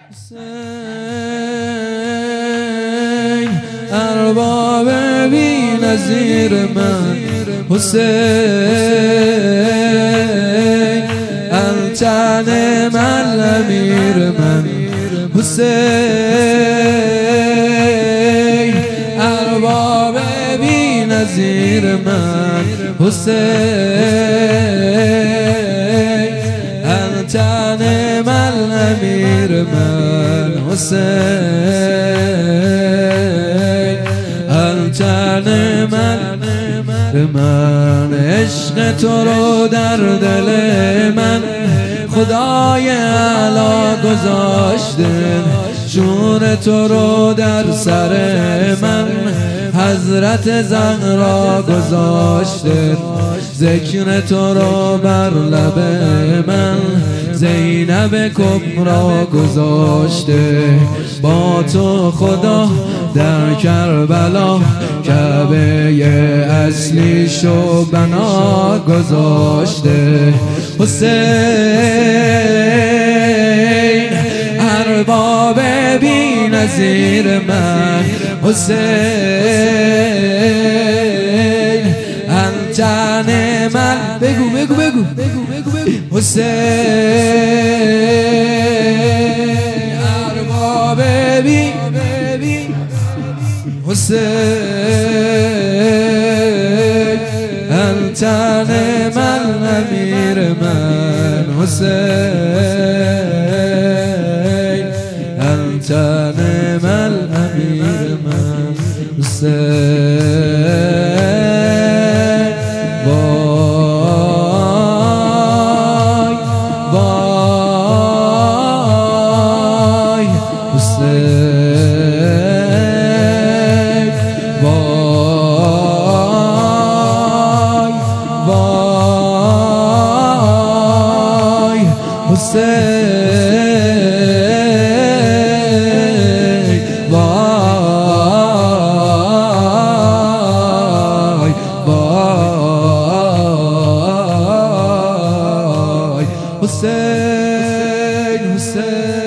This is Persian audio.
حسین ارباب بی نظیر من، حسین الچن من امیر من، حسین ارباب بی نظیر من، حسین الچن من امیر من، حسین الچن من عشق تو رو در دل من خدای اعلی گذاشته، شور تو رو در سر من حضرت زهرا گذاشته، ذکر تو رو بر لب من زینب کبرا گذاشته، با تو خدا در کربلا کعبه اصلی شو بنا گذاشته، حسین ارباب بی نظیر من، حسین الچن من، بگو بگو بگو حسین ارباب بی، حسین الچن من امیر من، حسین الچن من امیر من، حسین وای وای حسین وای وای حسین وای وای حسین حسین